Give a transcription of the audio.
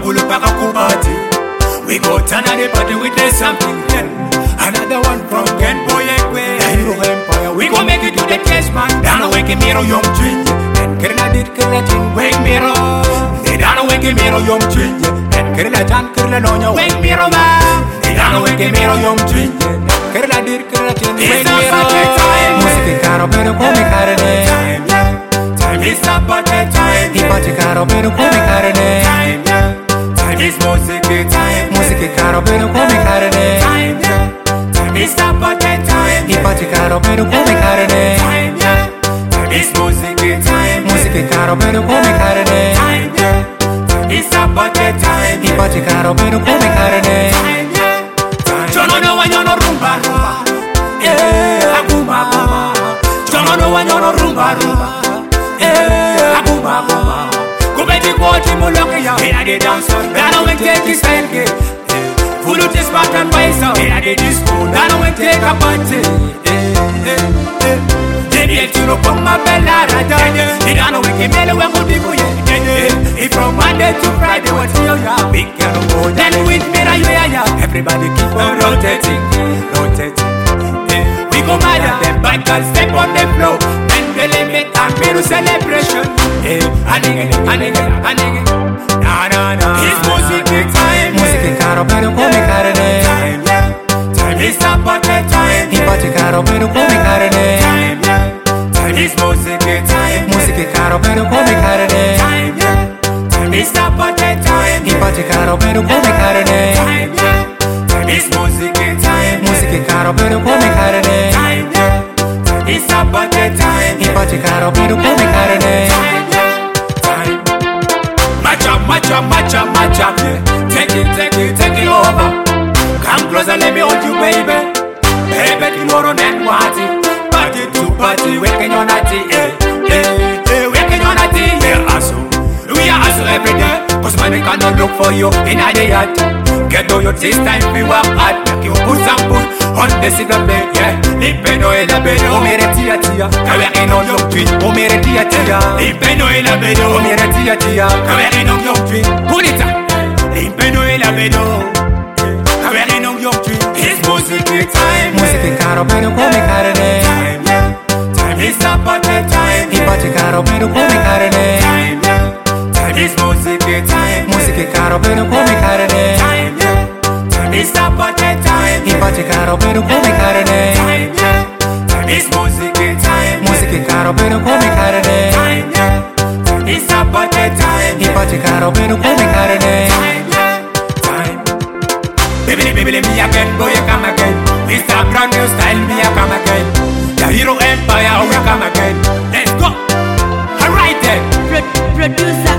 Makulu paka kubati. We go turn on the party with the something then. Another one from Ken Boy Ekwe. Hero Empire. We go make it to the cash man. Down wake miro young twin. And Kerala did Kerala chin wake miro. They down wake miro young twin. And Kerala chan Kerala no yo wake miro ma. They down wake miro young twin. Kerala did Kerala chin wake miro. Music caro pero come carne. Time is up at the time. He party caro pero come carne. Time is music time. Music caro pero come carne. Time is up at the time. He party caro pero come carne. Time is music time. Music caro pero come carne. Time is up at the time. He party caro pero come carne. Jono no wanyono rumba rumba. Aguma aguma. Jono no wanyono rumba rumba. Aguma aguma. Kubeti kuochi muloki ya. Here they dance on. Dano we take his style game. Full of this back and paisa. Here they disco. Dano we take a party. They to no come bella rada. They dano we ke mele we go dibu ye. If from Monday to Friday what's your ya? Big girl. Then with me ra ya. Everybody keep on rotating, rotating. We go mad at them bikers step on the floor. The limit and middle celebration. Na na na. It's music time. Music caro pero come carne. Time is up at the time. He party caro pero come carne. Time is music time. Music caro pero come carne. Time is up at the time. He party caro pero come carne. Time is music time. Music caro pero come carne. It's up at the time. He party caro pero come carne. Matcha, matcha, matcha. Take it over. Come closer, let me hold you, baby. Baby, you know and party. Party to party, waking on natty. Waking on natty. We are hustle every day. Cause money cannot look for you in a day yet. Get all your taste time, we work hard. Make you put some put on the single bed, yeah. Lipeno e la bedo, o mere tia tia. Kawere no young twin, o mere tia tia. Lipeno e la bedo, o mere tia tia. Kawere no young twin, put it up. Lipeno e la bedo, kawere no young twin. It's music time. Music caro pero come carne. Time is up at the time. He party caro pero come carne. Time is music time. Music caro pero come carne. Time is up at the time. He party caro pero come carne. Time is music time. Music caro pero come carne. Time is up at the time. He party caro pero come carne. Baby, me again, boy, come again. It's a brand new style, me a come again. The Hero Empire, we come again. Let's go. Alright then. Producer